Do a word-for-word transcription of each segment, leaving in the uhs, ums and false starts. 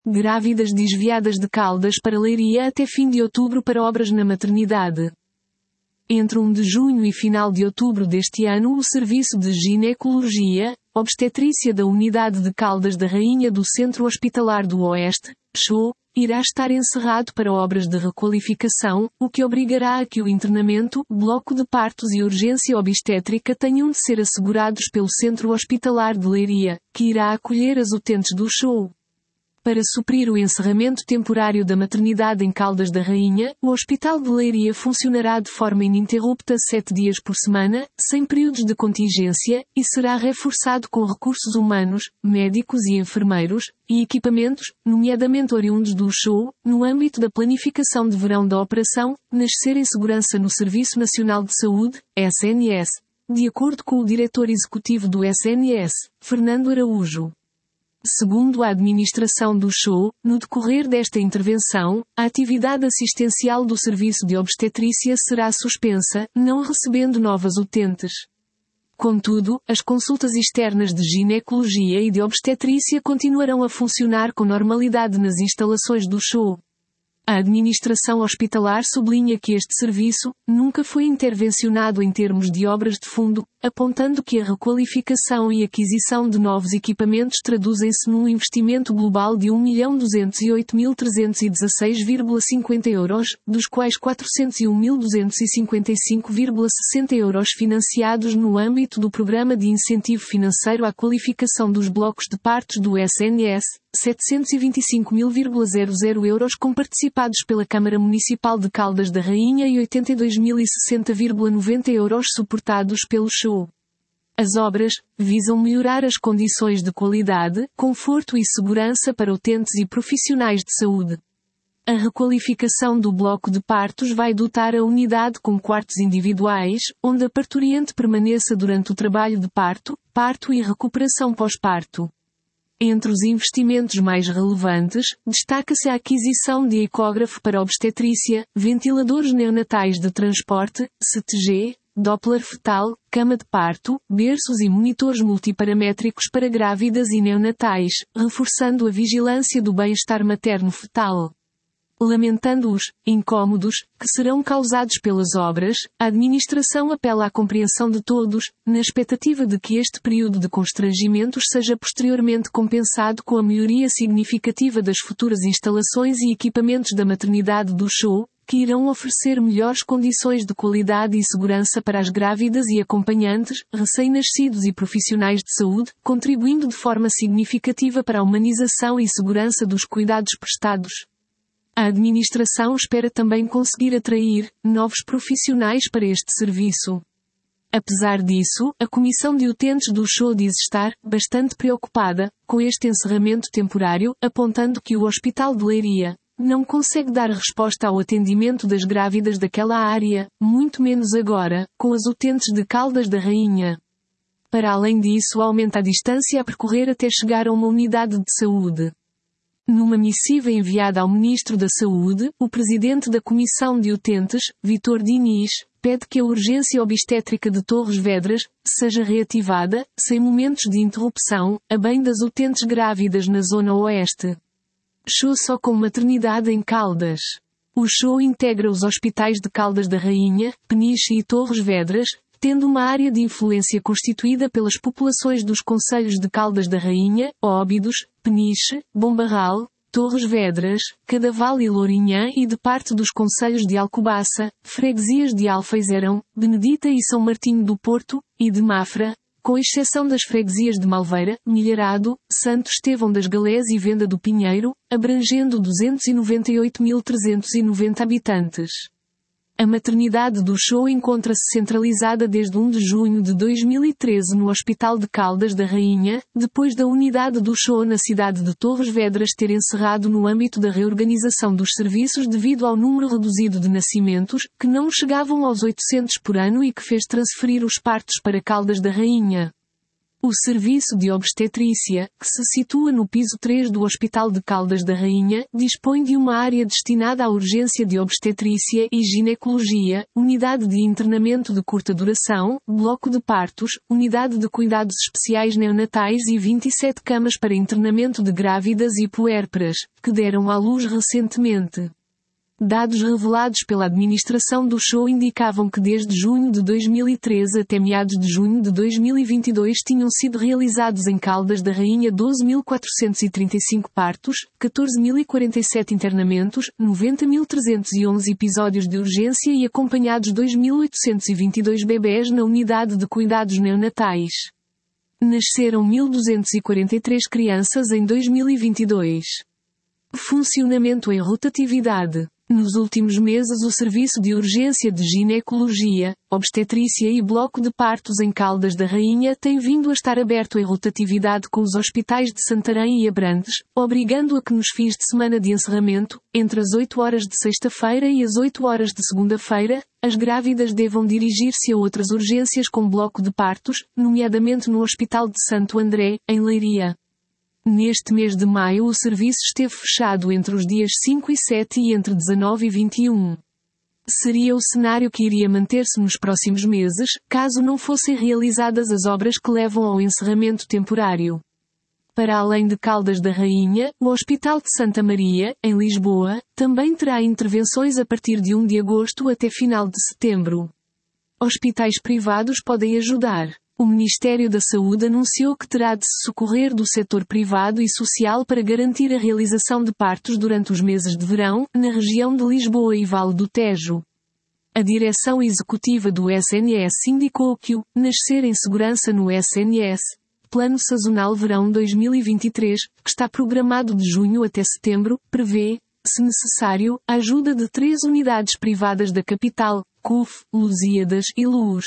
Grávidas desviadas de Caldas para Leiria até fim de outubro para obras na maternidade. Entre um de junho e final de outubro deste ano, o Serviço de Ginecologia, Obstetrícia da Unidade de Caldas da Rainha do Centro Hospitalar do Oeste, C H O, irá estar encerrado para obras de requalificação, o que obrigará a que o internamento, bloco de partos e urgência obstétrica tenham de ser assegurados pelo Centro Hospitalar de Leiria, que irá acolher as utentes do C H O. Para suprir o encerramento temporário da maternidade em Caldas da Rainha, o Hospital de Leiria funcionará de forma ininterrupta sete dias por semana, sem períodos de contingência, e será reforçado com recursos humanos, médicos e enfermeiros, e equipamentos, nomeadamente oriundos do C H O, no âmbito da planificação de verão da operação, Nascer em Segurança no Serviço Nacional de Saúde, S N S, de acordo com o diretor executivo do S N S, Fernando Araújo. Segundo a administração do C H O, no decorrer desta intervenção, a atividade assistencial do Serviço de Obstetrícia será suspensa, não recebendo novas utentes. Contudo, as consultas externas de ginecologia e de obstetrícia continuarão a funcionar com normalidade nas instalações do C H O. A administração hospitalar sublinha que este serviço nunca foi intervencionado em termos de obras de fundo, apontando que a requalificação e aquisição de novos equipamentos traduzem-se num investimento global de um milhão duzentos e oito mil trezentos e dezasseis vírgula cinquenta euros, dos quais quatrocentos e um mil duzentos e cinquenta e cinco vírgula sessenta euros financiados no âmbito do Programa de Incentivo Financeiro à Qualificação dos Blocos de Partos do S N S, setecentos e vinte e cinco mil vírgula zero zero euros comparticipados pela Câmara Municipal de Caldas da Rainha e oitenta e dois mil e sessenta vírgula noventa euros suportados pelo C H O. As obras visam melhorar as condições de qualidade, conforto e segurança para utentes e profissionais de saúde. A requalificação do bloco de partos vai dotar a unidade com quartos individuais, onde a parturiente permaneça durante o trabalho de parto, parto e recuperação pós-parto. Entre os investimentos mais relevantes, destaca-se a aquisição de ecógrafo para obstetrícia, ventiladores neonatais de transporte, C T G, Doppler fetal, cama de parto, berços e monitores multiparamétricos para grávidas e neonatais, reforçando a vigilância do bem-estar materno-fetal. Lamentando os incômodos que serão causados pelas obras, a administração apela à compreensão de todos, na expectativa de que este período de constrangimentos seja posteriormente compensado com a melhoria significativa das futuras instalações e equipamentos da maternidade do C H O, que irão oferecer melhores condições de qualidade e segurança para as grávidas e acompanhantes, recém-nascidos e profissionais de saúde, contribuindo de forma significativa para a humanização e segurança dos cuidados prestados. A administração espera também conseguir atrair novos profissionais para este serviço. Apesar disso, a Comissão de Utentes do C H O diz estar bastante preocupada com este encerramento temporário, apontando que o Hospital de Leiria não consegue dar resposta ao atendimento das grávidas daquela área, muito menos agora, com as utentes de Caldas da Rainha. Para além disso, aumenta a distância a percorrer até chegar a uma unidade de saúde. Numa missiva enviada ao Ministro da Saúde, o presidente da Comissão de Utentes, Vítor Diniz, pede que a urgência obstétrica de Torres Vedras seja reativada, sem momentos de interrupção, a bem das utentes grávidas na Zona Oeste. C H O só com maternidade em Caldas. O C H O integra os hospitais de Caldas da Rainha, Peniche e Torres Vedras, tendo uma área de influência constituída pelas populações dos concelhos de Caldas da Rainha, Óbidos, Peniche, Bombarral, Torres Vedras, Cadaval e Lourinhã e de parte dos concelhos de Alcobaça, freguesias de Alfeizerão, Benedita e São Martinho do Porto, e de Mafra, com exceção das freguesias de Malveira, Milharado, Santo Estevão das Galés e Venda do Pinheiro, abrangendo duzentos e noventa e oito mil trezentos e noventa habitantes. A maternidade do C H O encontra-se centralizada desde um de junho de dois mil e treze no Hospital de Caldas da Rainha, depois da unidade do C H O na cidade de Torres Vedras ter encerrado no âmbito da reorganização dos serviços devido ao número reduzido de nascimentos, que não chegavam aos oitocentos por ano e que fez transferir os partos para Caldas da Rainha. O Serviço de Obstetrícia, que se situa no piso três do Hospital de Caldas da Rainha, dispõe de uma área destinada à urgência de obstetrícia e ginecologia, unidade de internamento de curta duração, bloco de partos, unidade de cuidados especiais neonatais e vinte e sete camas para internamento de grávidas e puérperas, que deram à luz recentemente. Dados revelados pela administração do show indicavam que desde junho de dois mil e treze até meados de junho de dois mil e vinte e dois tinham sido realizados em Caldas da Rainha doze mil quatrocentos e trinta e cinco partos, catorze mil e quarenta e sete internamentos, noventa mil trezentos e onze episódios de urgência e acompanhados dois mil oitocentos e vinte e dois bebés na unidade de cuidados neonatais. Nasceram mil duzentos e quarenta e três crianças em dois mil e vinte e dois. Funcionamento em rotatividade. Nos últimos meses o Serviço de Urgência de Ginecologia, Obstetrícia e Bloco de Partos em Caldas da Rainha tem vindo a estar aberto em rotatividade com os hospitais de Santarém e Abrantes, obrigando a que nos fins de semana de encerramento, entre as oito horas de sexta-feira e as oito horas de segunda-feira, as grávidas devam dirigir-se a outras urgências com bloco de partos, nomeadamente no Hospital de Santo André, em Leiria. Neste mês de maio o serviço esteve fechado entre os dias cinco e sete e entre dezanove e vinte e um. Seria o cenário que iria manter-se nos próximos meses, caso não fossem realizadas as obras que levam ao encerramento temporário. Para além de Caldas da Rainha, o Hospital de Santa Maria, em Lisboa, também terá intervenções a partir de primeiro de agosto até final de setembro. Hospitais privados podem ajudar. O Ministério da Saúde anunciou que terá de se socorrer do setor privado e social para garantir a realização de partos durante os meses de verão, na região de Lisboa e Vale do Tejo. A direção executiva do S N S indicou que o Nascer em Segurança no S N S, Plano Sazonal Verão dois mil e vinte e três, que está programado de junho até setembro, prevê, se necessário, a ajuda de três unidades privadas da capital, C U F, Lusíadas e Luz.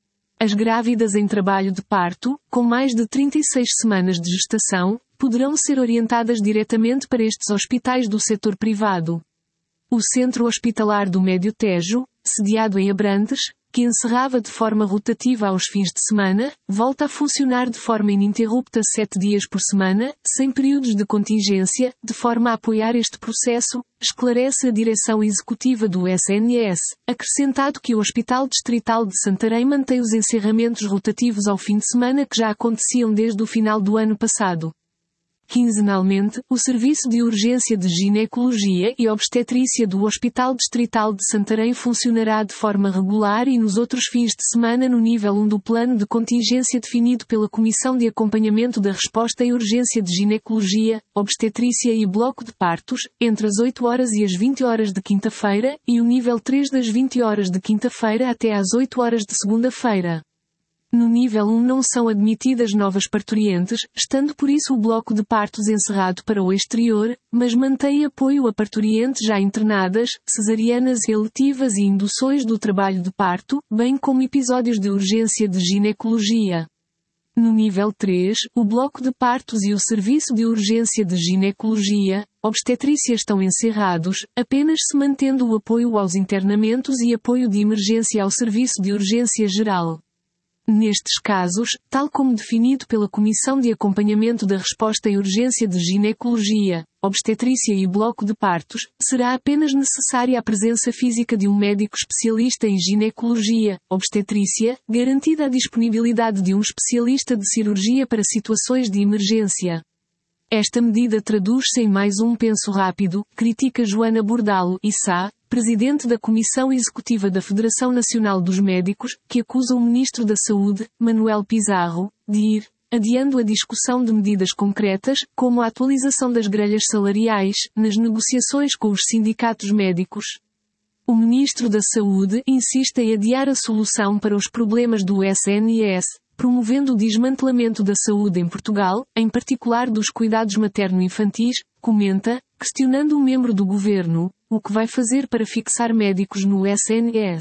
As grávidas em trabalho de parto, com mais de trinta e seis semanas de gestação, poderão ser orientadas diretamente para estes hospitais do setor privado. O Centro Hospitalar do Médio Tejo, sediado em Abrantes, que encerrava de forma rotativa aos fins de semana, volta a funcionar de forma ininterrupta sete dias por semana, sem períodos de contingência, de forma a apoiar este processo, esclarece a direção executiva do S N S, acrescentado que o Hospital Distrital de Santarém mantém os encerramentos rotativos ao fim de semana que já aconteciam desde o final do ano passado. Quinzenalmente, o Serviço de Urgência de Ginecologia e Obstetrícia do Hospital Distrital de Santarém funcionará de forma regular e nos outros fins de semana no nível um do plano de contingência definido pela Comissão de Acompanhamento da Resposta em Urgência de Ginecologia, Obstetrícia e Bloco de Partos, entre as oito horas e as vinte horas de quinta-feira, e o nível três das vinte horas de quinta-feira até às oito horas de segunda-feira. No nível um não são admitidas novas parturientes, estando por isso o bloco de partos encerrado para o exterior, mas mantém apoio a parturientes já internadas, cesarianas eletivas e induções do trabalho de parto, bem como episódios de urgência de ginecologia. No nível três, o bloco de partos e o serviço de urgência de ginecologia, obstetrícia estão encerrados, apenas se mantendo o apoio aos internamentos e apoio de emergência ao serviço de urgência geral. Nestes casos, tal como definido pela Comissão de Acompanhamento da Resposta em Urgência de Ginecologia, Obstetrícia e Bloco de Partos, será apenas necessária a presença física de um médico especialista em ginecologia, obstetrícia, garantida a disponibilidade de um especialista de cirurgia para situações de emergência. Esta medida traduz-se em mais um penso rápido, critica Joana Bordalo e Sá, presidente da Comissão Executiva da Federação Nacional dos Médicos, que acusa o Ministro da Saúde, Manuel Pizarro, de ir adiando a discussão de medidas concretas, como a atualização das grelhas salariais, nas negociações com os sindicatos médicos. O Ministro da Saúde insiste em adiar a solução para os problemas do S N S, promovendo o desmantelamento da saúde em Portugal, em particular dos cuidados materno-infantis, comenta, questionando um membro do governo, o que vai fazer para fixar médicos no S N S.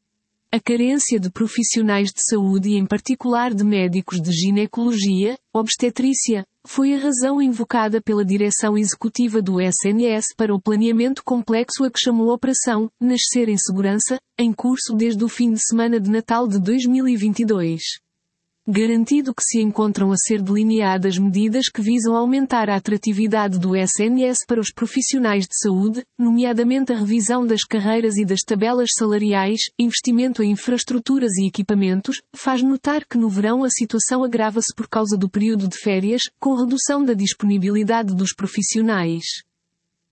A carência de profissionais de saúde e em particular de médicos de ginecologia, obstetrícia, foi a razão invocada pela direção executiva do S N S para o planeamento complexo a que chamou Operação Nascer em Segurança, em curso desde o fim de semana de Natal de dois mil e vinte e dois. Garantido que se encontram a ser delineadas medidas que visam aumentar a atratividade do S N S para os profissionais de saúde, nomeadamente a revisão das carreiras e das tabelas salariais, investimento em infraestruturas e equipamentos, faz notar que no verão a situação agrava-se por causa do período de férias, com redução da disponibilidade dos profissionais.